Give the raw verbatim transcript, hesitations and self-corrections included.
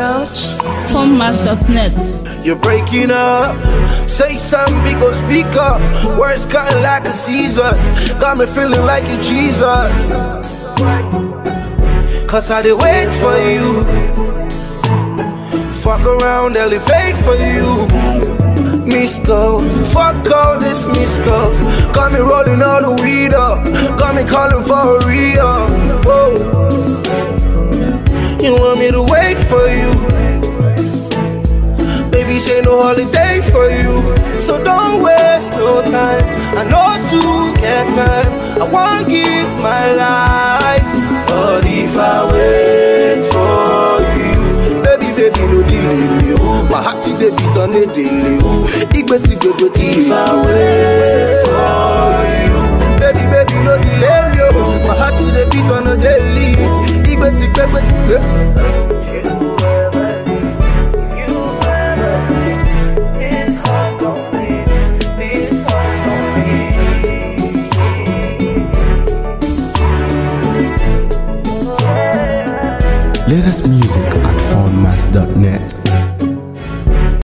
Ouch. Funmass dot net. You're breaking up. Say something, big go speak up. Words cutting like a Caesars. Got me feeling like a Jesus. Cause I did wait for you. Fuck around, elevate for you. Miss calls, fuck all this miss calls. Got me rolling all the weed up. Got me calling for a re-up. Whoa. You want me to wait for you? Baby, say no holiday for you. So don't waste no time. I know to get time. I won't give my life. But if I wait for you, baby, baby, no delay me. My heart is a bit on the daily. If I wait for you, baby, baby, no delay me. My heart is a bit on the daily. Latest music at funmass dot net.